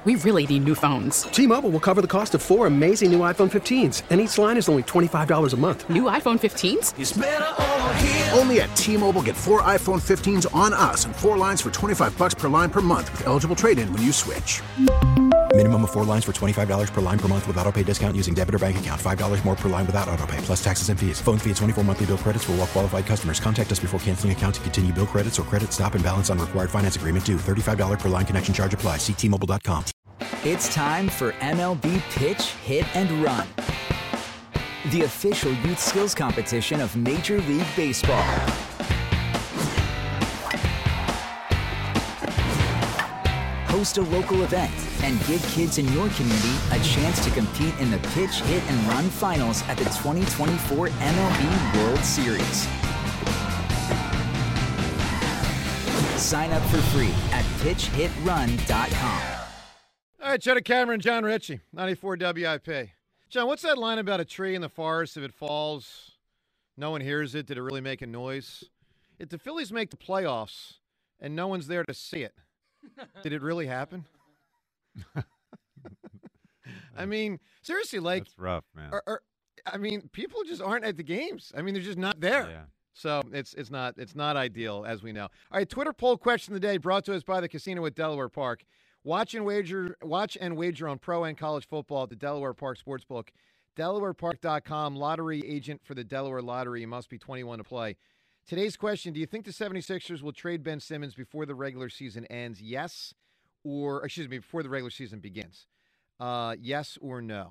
We really need new phones. T-Mobile will cover the cost of 4 amazing new iPhone 15s, and each line is only $25 a month. New iPhone 15s? It's better over here. Only at T-Mobile, get 4 iPhone 15s on us and 4 lines for $25 per line per month with eligible trade-in when you switch. Minimum of 4 lines for $25 per line per month with autopay discount using debit or bank account. $5 more per line without autopay, plus taxes and fees. Phone fee at 24 monthly bill credits for well-qualified customers. Contact us before canceling account to continue bill credits or credit stop and balance on required finance agreement due. $35 per line connection charge applies. See T-Mobile.com. It's time for MLB Pitch, Hit, and Run, the official youth skills competition of Major League Baseball. Host a local event and give kids in your community a chance to compete in the Pitch, Hit, and Run finals at the 2024 MLB World Series. Sign up for free at pitchhitrun.com. All right, Cheddar Cameron, John Ritchie, 94 WIP. John, what's that line about a tree in the forest? If it falls, no one hears it. Did it really make a noise? If the Phillies make the playoffs and no one's there to see it, did it really happen? I mean, seriously, like. That's rough, man. I mean, people just aren't at the games. I mean, they're just not there. Yeah. So it's not ideal, as we know. All right, Twitter poll question of the day brought to us by the Casino at Delaware Park. Watch and wager on pro and college football at the Delaware Park Sportsbook. DelawarePark.com, lottery agent for the Delaware Lottery. You must be 21 to play. Today's question, do you think the 76ers will trade Ben Simmons before the regular season ends? Yes, or, before the regular season begins. Yes or no?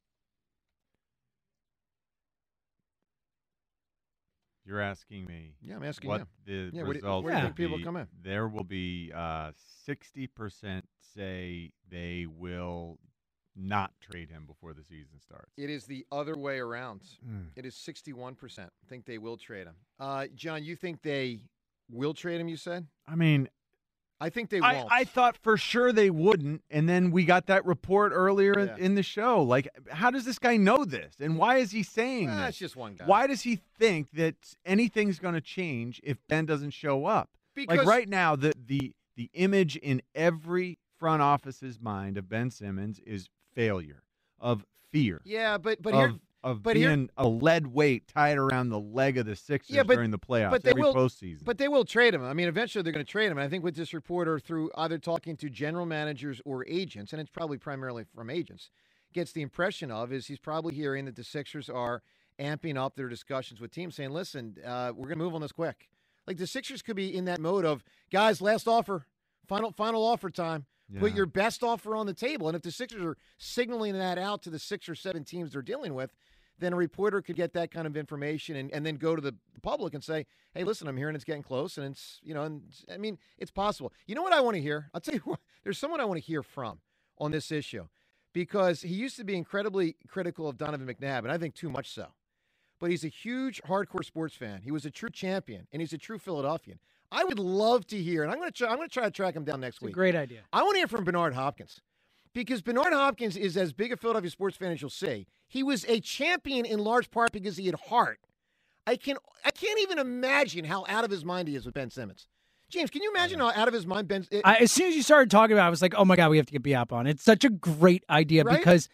You're asking me. Yeah, I'm asking what you. The results where do you think will people be. come in? There will be 60% say they will not trade him before the season starts. It is the other way around. It is 61% think they will trade him. John, you think they will trade him, you said? I mean, I think they won't. I thought for sure they wouldn't, and then we got that report earlier in the show. Like, how does this guy know this, and why is he saying this? It's just one guy. Why does he think that anything's going to change if Ben doesn't show up? Because like right now, the image in every front office's mind of Ben Simmons is failure, of fear. Yeah, but being a lead weight tied around the leg of the Sixers during the playoffs every postseason. But they will trade him. I mean, eventually they're going to trade him. And I think with this reporter, through either talking to general managers or agents, and it's probably primarily from agents, gets the impression of is he's probably hearing that the Sixers are amping up their discussions with teams, saying, listen, we're going to move on this quick. Like the Sixers could be in that mode of, guys, last offer, final offer time. Yeah. Put your best offer on the table. And if the Sixers are signaling that out to the 6 or 7 teams they're dealing with, then a reporter could get that kind of information and then go to the public and say, hey, listen, I'm hearing it's getting close. And it's, I mean, it's possible. You know what I want to hear? I'll tell you what, there's someone I want to hear from on this issue because he used to be incredibly critical of Donovan McNabb, and I think too much so. But he's a huge hardcore sports fan. He was a true champion, and he's a true Philadelphian. I would love to hear, and I'm going to try to track him down next week. Great idea. I want to hear from Bernard Hopkins. Because Bernard Hopkins is as big a Philadelphia sports fan as you'll see. He was a champion in large part because he had heart. I can't even imagine how out of his mind he is with Ben Simmons. James, can you imagine how out of his mind Ben? As soon as you started talking about it, I was like, oh my God, we have to get Biap on. It's such a great idea because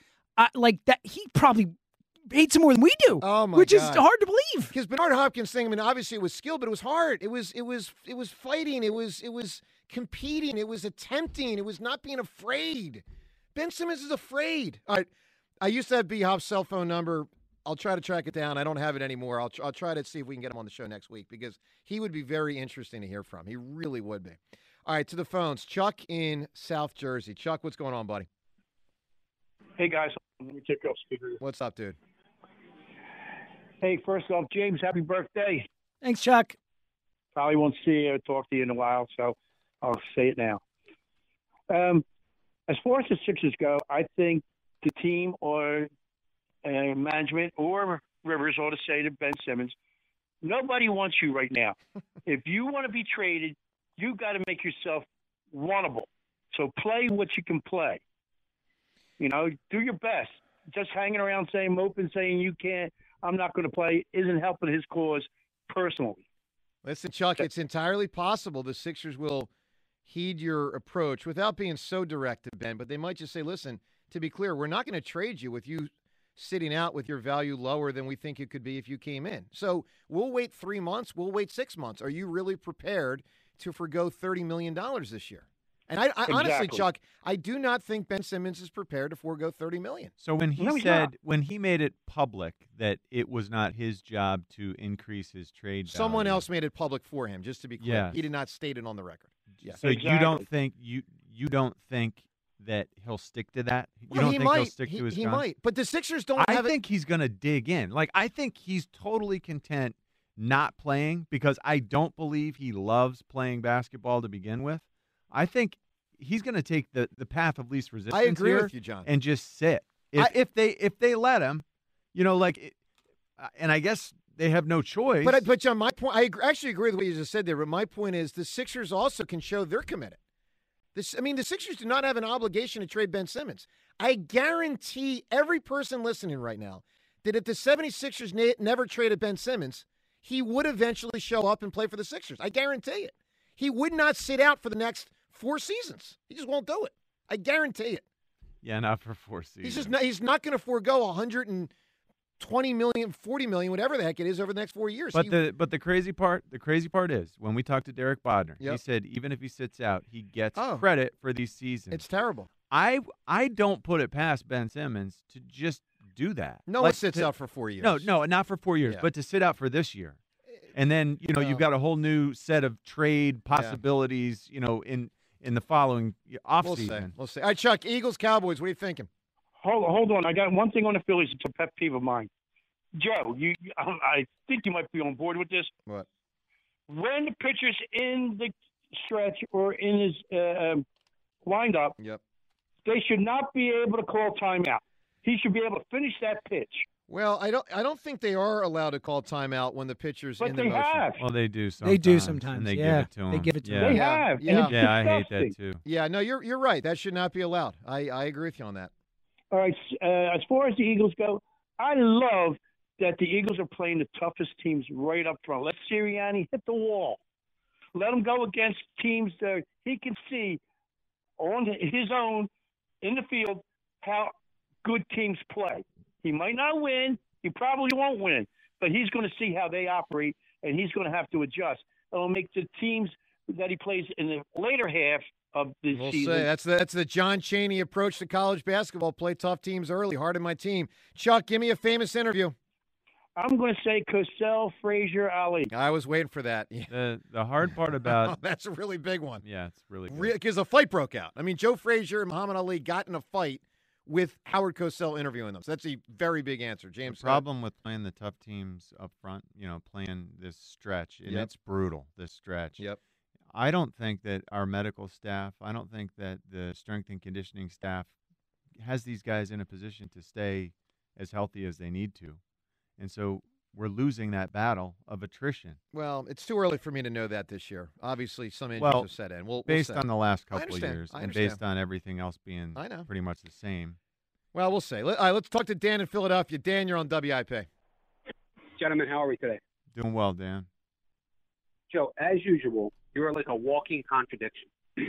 he probably hates him more than we do. Oh my which God. is hard to believe. Because Bernard Hopkins thing, I mean, obviously it was skill, but it was hard. It was fighting. It was competing. It was attempting. It was not being afraid. Ben Simmons is afraid. All right, I used to have B-Hop's cell phone number. I'll try to track it down. I don't have it anymore. I'll try to see if we can get him on the show next week because he would be very interesting to hear from. He really would be. All right, to the phones. Chuck in South Jersey. Chuck, what's going on, buddy? Hey, guys. Let me take off speaker. What's up, dude? Hey, first off, James, happy birthday. Thanks, Chuck. Probably won't see you or talk to you in a while, so I'll say it now. As far as the Sixers go, I think the team or management or Rivers ought to say to Ben Simmons, nobody wants you right now. If you want to be traded, you got to make yourself wantable. So play what you can play. Do your best. Just hanging around saying, moping, saying you can't, I'm not going to play, isn't helping his cause personally. Listen, Chuck, it's entirely possible the Sixers will heed your approach without being so direct to Ben, but they might just say, listen, to be clear, we're not going to trade you with you sitting out with your value lower than we think it could be if you came in. So we'll wait 3 months. We'll wait 6 months. Are you really prepared to forgo $30 million this year? And I honestly, Chuck, I do not think Ben Simmons is prepared to forego $30 million. So when when he made it public that it was not his job to increase his trade value, someone else made it public for him, just to be clear. Yes. He did not state it on the record. Yeah. So you don't think that he'll stick to that? You Well, don't he think might. he'll stick to his He guns? might. But the Sixers don't have I think he's going to dig in. Like, I think he's totally content not playing because I don't believe he loves playing basketball to begin with. I think he's going to take the path of least resistance. I agree here with you, John. and just sit. If they let him, and I guess they have no choice. But John, my point, I actually agree with what you just said there. But my point is, the Sixers also can show they're committed. The Sixers do not have an obligation to trade Ben Simmons. I guarantee every person listening right now that if the 76ers never traded Ben Simmons, he would eventually show up and play for the Sixers. I guarantee it. He would not sit out for the next 4 seasons. He just won't do it. I guarantee it. Yeah, not for 4 seasons. He's not going to forego $120 million, $40 million, whatever the heck it is, over the next 4 years. But the crazy part is when we talked to Derek Bodner, he said even if he sits out, he gets credit for these seasons. It's terrible. I don't put it past Ben Simmons to just do that. No one sits out for 4 years. No, not for 4 years, but to sit out for this year. And then, you've got a whole new set of trade possibilities, in the following offseason. We'll see. All right, Chuck, Eagles, Cowboys, what are you thinking? Hold on. I got one thing on the Phillies. It's a pet peeve of mine. Joe, I think you might be on board with this. What? When the pitcher's in the stretch or in his windup, they should not be able to call timeout. He should be able to finish that pitch. Well, I don't think they are allowed to call timeout when the pitcher's in the motion. But they have. Well, they do sometimes. They do sometimes. And they give it to them. They give it to They them. have. Yeah, I hate that too. Yeah, no, you're right. That should not be allowed. I agree with you on that. All right. As far as the Eagles go, I love that the Eagles are playing the toughest teams right up front. Let Sirianni hit the wall. Let him go against teams that he can see on his own in the field how good teams play. He might not win. He probably won't win. But he's going to see how they operate, and he's going to have to adjust. It'll make the teams that he plays in the later half of the season. Say that's the John Chaney approach to college basketball. Play tough teams early. Harden my team. Chuck, give me a famous interview. I'm going to say Cosell, Frazier, Ali. I was waiting for that. Yeah. The hard part about that's a really big one. Yeah, it's really good. Because a fight broke out. I mean, Joe Frazier and Muhammad Ali got in a fight with Howard Cosell interviewing them. So that's a very big answer. James. The problem with playing the tough teams up front, playing this stretch, and it's brutal, this stretch. Yep. I don't think that our medical staff, I don't think that the strength and conditioning staff has these guys in a position to stay as healthy as they need to. And so we're losing that battle of attrition. Well, it's too early for me to know that this year. Obviously, some injuries have set in. Based on the last couple of understand. years and based on everything else being pretty much the same. Well, we'll see. All right, let's talk to Dan in Philadelphia. Dan, you're on WIP. Gentlemen, how are we today? Doing well, Dan. Joe, as usual, you're like a walking contradiction.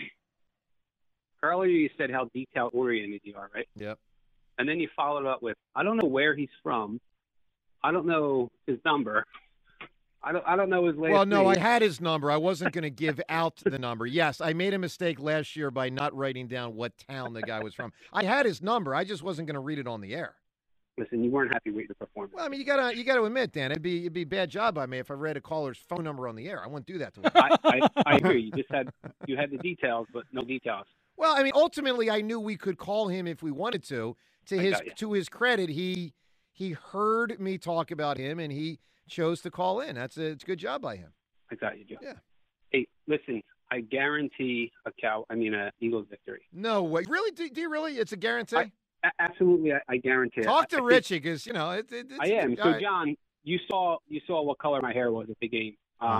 Earlier you said how detail-oriented you are, right? Yep. And then you followed up with, I don't know where he's from. I don't know his number. I don't know his last Well, no, name. I had his number. I wasn't going to give out the number. Yes, I made a mistake last year by not writing down what town the guy was from. I had his number. I just wasn't going to read it on the air. Listen, you weren't happy with your performance. Well, I mean, you gotta admit, Dan, it'd be a bad job by me if I read a caller's phone number on the air. I wouldn't do that to him. I agree. You had the details, but no details. Well, I mean, ultimately, I knew we could call him if we wanted to. To his credit, he heard me talk about him and he chose to call in. It's a good job by him. I got you, Joe. Yeah. Hey, listen, I guarantee a Eagles victory. No way. Really? Do you really? It's a guarantee? Absolutely, I guarantee it. Talk to Richie because, it's I am. So, right. John, you saw what color my hair was at the game.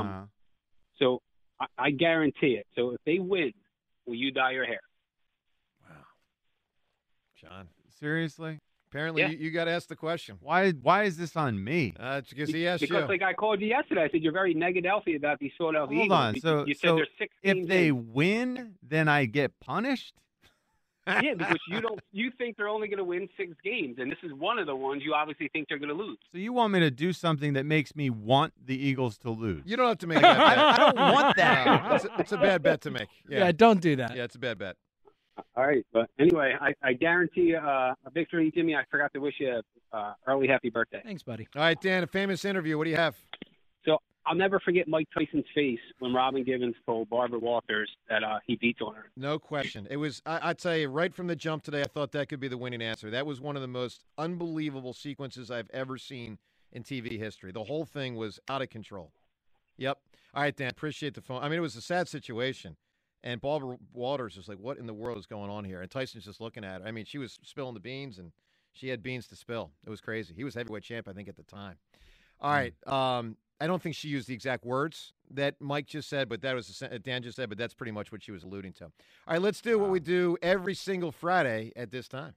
So I guarantee it. So if they win, will you dye your hair? Wow. John. Seriously? Apparently, Yeah. you got to ask the question. Why is this on me? It's because he asked Because you. like I called you yesterday, I said you're very negative about these Philadelphia Hold Eagles. on. You said there's 6 if teams they in. win, then I get punished? Yeah, because you think they're only going to win 6 games, and this is one of the ones you obviously think they're going to lose. So you want me to do something that makes me want the Eagles to lose? You don't have to make that bet. I don't want that. No, it's a bad bet to make. Yeah, don't do that. Yeah, it's a bad bet. All right, but anyway, I guarantee a victory, Jimmy. I forgot to wish you a early happy birthday. Thanks, buddy. All right, Dan, a famous interview. What do you have? So I'll never forget Mike Tyson's face when Robin Givens told Barbara Walters that he beats on her. No question. It was, I tell you, right from the jump today, I thought that could be the winning answer. That was one of the most unbelievable sequences I've ever seen in TV history. The whole thing was out of control. Yep. All right, Dan, appreciate the phone. I mean, it was a sad situation. And Barbara Walters was like, what in the world is going on here? And Tyson's just looking at her. I mean, she was spilling the beans, and she had beans to spill. It was crazy. He was heavyweight champ, I think, at the time. All right. I don't think she used the exact words that Mike just said, but that was Dan just said, but that's pretty much what she was alluding to. All right, let's do what we do every single Friday at this time.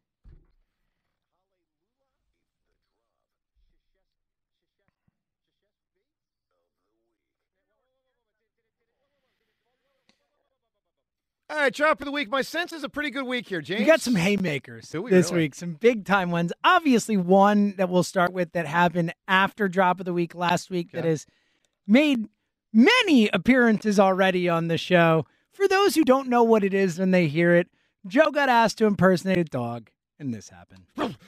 All right, drop of the week. My sense is a pretty good week here, James. We got some haymakers this week, some big-time ones. Obviously, one that we'll start with that happened after drop of the week last week that has made many appearances already on the show. For those who don't know what it is when they hear it, Joe got asked to impersonate a dog, and this happened.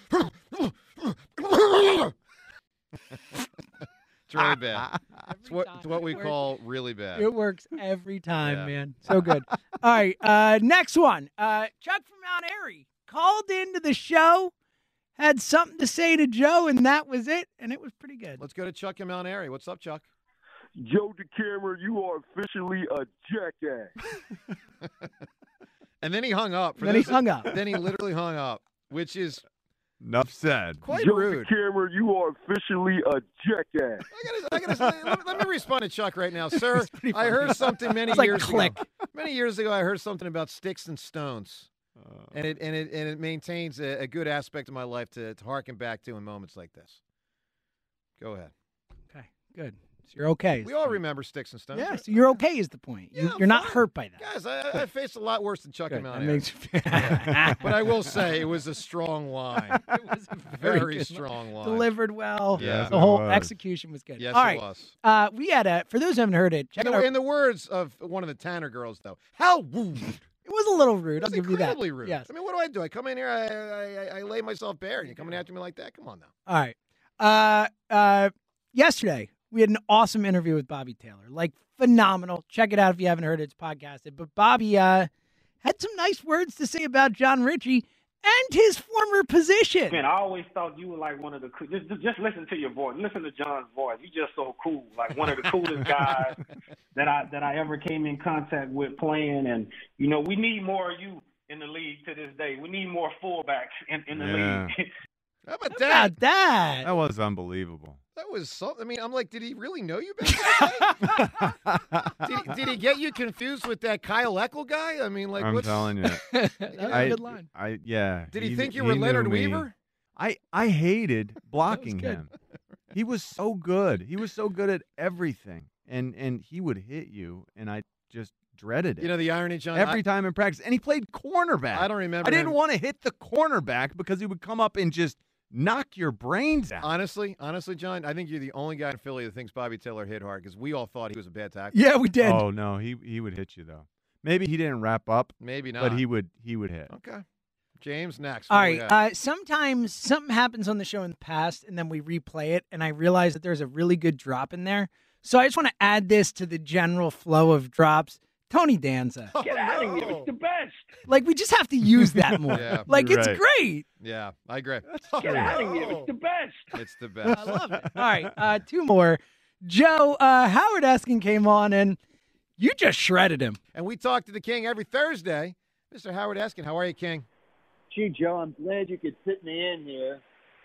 It's really bad. It's what we call really bad. It works every time, man. So good. All right, next one. Chuck from Mount Airy called into the show, had something to say to Joe, and that was it, and it was pretty good. Let's go to Chuck in Mount Airy. What's up, Chuck? Joe DeCamera, you are officially a jackass. And then he hung up. Then he hung up. Then he literally hung up, which is enough said. Quite Joe rude. DeCamera, you are officially a jackass. Let me respond to Chuck right now, sir. I heard something many It's like years click. ago. Many years ago, I heard something about sticks and stones, and it maintains a good aspect of my life to harken back to in moments like this. Go ahead. Okay, good. So you're okay. We all remember sticks and stones. Yeah, so you're okay is the point. You're not hurt by that. Guys, I faced a lot worse than Chuck in Mount That Airy. makes you But I will say it was a strong line. It was a Very good strong line. Delivered well. Yes, The it whole was. execution was good. Yes, All it right. was. We had for those who haven't heard it, check In out the, in the words of one of the Tanner girls, though, how rude. it was a little rude. I'll give you that. Incredibly rude. Yes. I mean, what do? I come in here, I lay myself bare, and you're coming after me like that? Come on now. All right. Yesterday, we had an awesome interview with Bobby Taylor. Like, phenomenal. Check it out if you haven't heard it. It's podcasted. But Bobby had some nice words to say about John Ritchie and his former position. Man, I always thought you were like one of the cool. Just listen to your voice. Listen to John's voice. You're just so cool. Like one of the coolest guys that I ever came in contact with playing. And, you know, we need more of you in the league to this day. We need more fullbacks in the league. How about How that? about that? That was unbelievable. That was something. I mean, I'm like, did he really know you back then? did he get you confused with that Kyle Eckel guy? I mean, like, I'm what's... telling you. That was a good line. Yeah. Did he think you were knew Leonard me. Weaver? I hated blocking good. him. He was so good. He was so good at everything. And he would hit you, and I just dreaded it. You know the irony, John? Every time in practice. And he played cornerback. I don't remember I didn't him. want to hit the cornerback because he would come up and just knock your brains out. Honestly, John, I think you're the only guy in Philly that thinks Bobby Taylor hit hard because we all thought he was a bad tackler. Yeah, we did. Oh, no, he would hit you, though. Maybe he didn't wrap up. Maybe not. But he would hit. Okay. James, next. All What do we got? right. Sometimes something happens on the show in the past, and then we replay it, and I realize that there's a really good drop in there. So I just want to add this to the general flow of drops. Tony Danza. Get out of here. It's the best. Like, we just have to use that more. Yeah, like, you're it's right. great. Yeah, I agree. Get out of here. It's the best. It's the best. I love it. All right. Two more. Joe, Howard Eskin came on, and you just shredded him. And we talk to the King every Thursday. Mr. Howard Eskin, how are you, King? Gee, Joe, I'm glad you could fit me in here.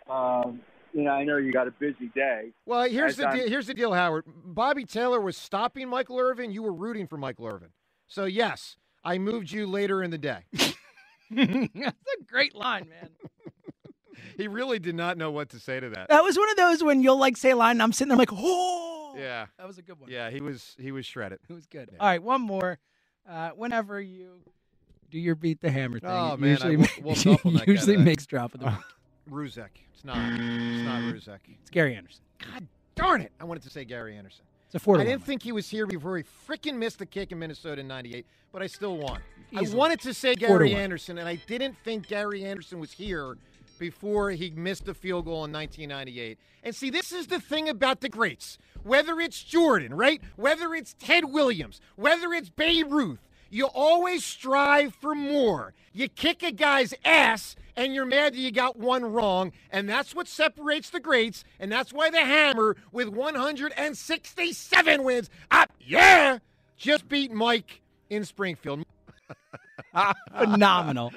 I know you got a busy day. Well, here's the deal, Howard. Bobby Taylor was stopping Michael Irvin. You were rooting for Michael Irvin. So, yes, I moved you later in the day. That's a great line, man. He really did not know what to say to that. That was one of those when you'll say a line and I'm sitting there like, oh. Yeah. That was a good one. Yeah, he was shredded. It was good. Yeah. All right, one more. Whenever you do your beat the hammer thing, Oh, it man, usually, we'll dump on that guy usually today. makes drop of the week. Ruzek. It's not Ruzek. It's Gary Anderson. God darn it. I wanted to say Gary Anderson. It's a 4-1. I didn't think he was here before he freaking missed the kick in Minnesota in 98, but I still won. Easily. I wanted to say Gary 4-1. Anderson, and I didn't think Gary Anderson was here before he missed the field goal in 1998. And see, this is the thing about the greats. Whether it's Jordan, right? Whether it's Ted Williams, whether it's Babe Ruth, you always strive for more. You kick a guy's ass, and you're mad that you got one wrong, and that's what separates the greats, and that's why the Hammer, with 167 wins, just beat Mike in Springfield. Phenomenal.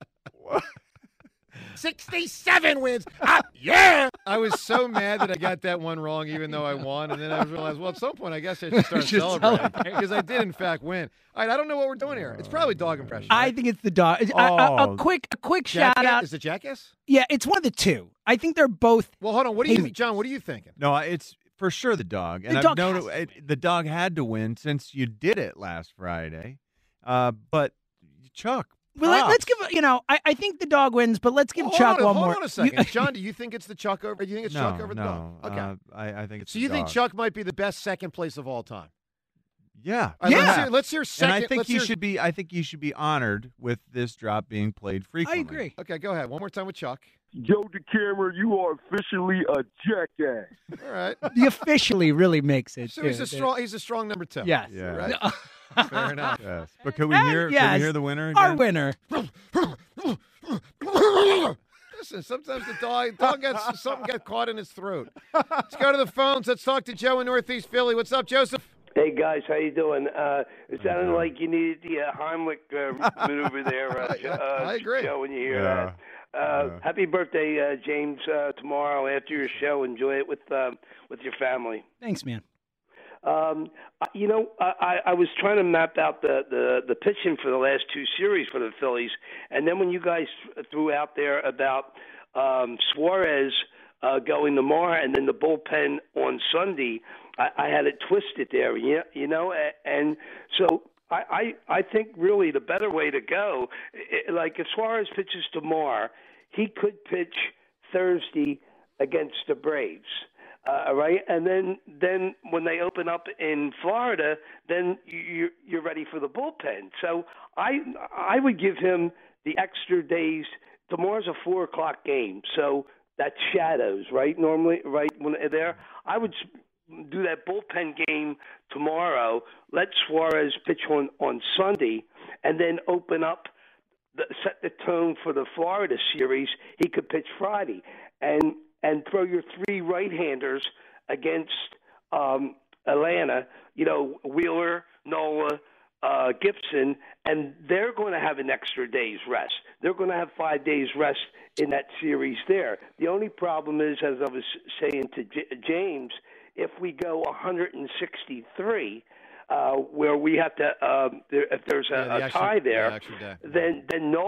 67 wins. I was so mad that I got that one wrong, even though I won. And then I realized, well, at some point, I guess I should start celebrating because I did, in fact, win. All right, I don't know what we're doing here. It's probably dog impression. Right? I think it's the dog. A quick shout out. Is it Jackass? Yeah, it's one of the two. I think they're both. Well, hold on. What do you, John? What are you thinking? No, it's for sure the dog. And I've known the dog had to win since you did it last Friday. But Chuck. Well, let's give I think the dog wins, but let's give Chuck one more. Hold on a second, John. Do you think it's the Chuck over? Do you think it's Chuck over the dog? Okay, I think it's. So you the think dog. Chuck might be the best second place of all time? Yeah, Let's hear second. And I think should be. I think you should be honored with this drop being played frequently. I agree. Okay, go ahead. One more time with Chuck. Joe DeCamera, you are officially a jackass. All right. The officially really makes it. So he's a strong number 2. Yes. Yeah. Right? Fair enough. Yes. But could we hear? Could we hear the winner? Again? Our winner. Listen, sometimes the dog gets something got caught in his throat. Let's go to the phones. Let's talk to Joe in Northeast Philly. What's up, Joseph? Hey guys, how you doing? It sounded like you needed the Heimlich maneuver there. I agree. Joe, when you hear that. Happy birthday, James! Tomorrow after your show, enjoy it with your family. Thanks, man. I was trying to map out the pitching for the last two series for the Phillies, and then when you guys threw out there about Suarez going tomorrow and then the bullpen on Sunday, I had it twisted there, and so I think really the better way to go, like if Suarez pitches tomorrow, he could pitch Thursday against the Braves. Right, and then when they open up in Florida, then you're ready for the bullpen. So I would give him the extra days. Tomorrow's a 4:00 game, so that's shadows, right? Normally, right when they're there, I would do that bullpen game tomorrow. Let Suarez pitch on Sunday, and then open up, set the tone for the Florida series. He could pitch Friday, and throw your three right-handers against Atlanta, Wheeler, Nola, Gibson, and they're going to have an extra day's rest. They're going to have 5 days rest in that series there. The only problem is, as I was saying to James, if we go 163, where we have to, if there's a tie there, then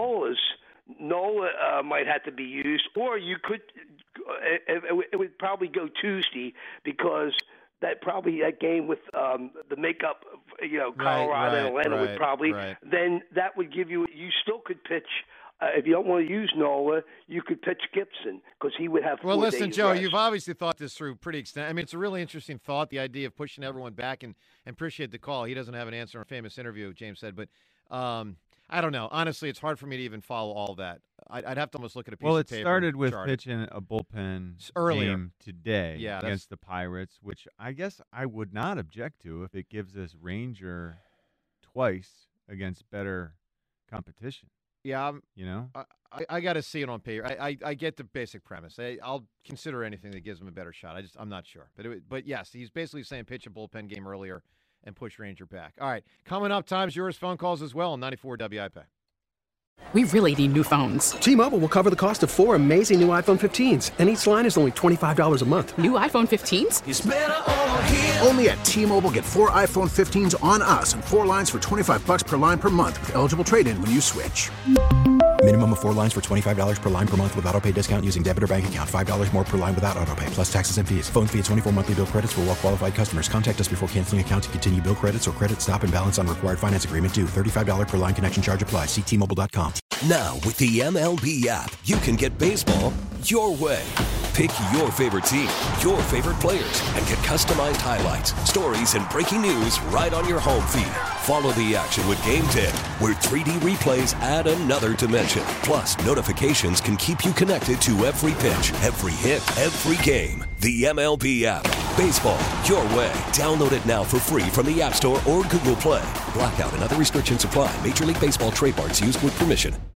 Nola might have to be used, or you could. It would probably go Tuesday because that game with the makeup, Colorado and Atlanta would probably. Then that would give you still could pitch. If you don't want to use Nola, you could pitch Gibson because he would have 4 days. Well, listen, Joe, rest. you've obviously thought this through pretty extent. I mean, it's a really interesting thought, the idea of pushing everyone back, and appreciate the call. He doesn't have an answer in a famous interview, James said, but I don't know. Honestly, it's hard for me to even follow all that. I'd have to almost look at a piece of paper. Well, it started with chart. pitching a bullpen earlier game today against against the Pirates, which I guess I would not object to if it gives us Ranger twice against better competition. Yeah, I got to see it on paper. I get the basic premise. I'll consider anything that gives him a better shot. I'm not sure, but yes, he's basically saying pitch a bullpen game earlier and push Ranger back. All right, coming up, time's yours. Phone calls as well on 94 WIP. We really need new phones. T-Mobile will cover the cost of 4 amazing new iPhone 15s, and each line is only $25 a month. New iPhone 15s? It's better over here. Only at T-Mobile, get 4 iPhone 15s on us and 4 lines for $25 per line per month with eligible trade-in when you switch. Minimum of 4 lines for $25 per line per month with autopay discount using debit or bank account. $5 more per line without autopay, plus taxes and fees. Phone fee at 24 monthly bill credits for well-qualified customers. Contact us before canceling account to continue bill credits or credit stop and balance on required finance agreement due. $35 per line connection charge applies. See T-Mobile.com. Now, with the MLB app, you can get baseball your way. Pick your favorite team, your favorite players, and get customized highlights, stories, and breaking news right on your home feed. Follow the action with Game Day, where 3D replays add another dimension. Plus, notifications can keep you connected to every pitch, every hit, every game. The MLB app. Baseball your way. Download it now for free from the App Store or Google Play. Blackout and other restrictions apply. Major League Baseball trademarks used with permission.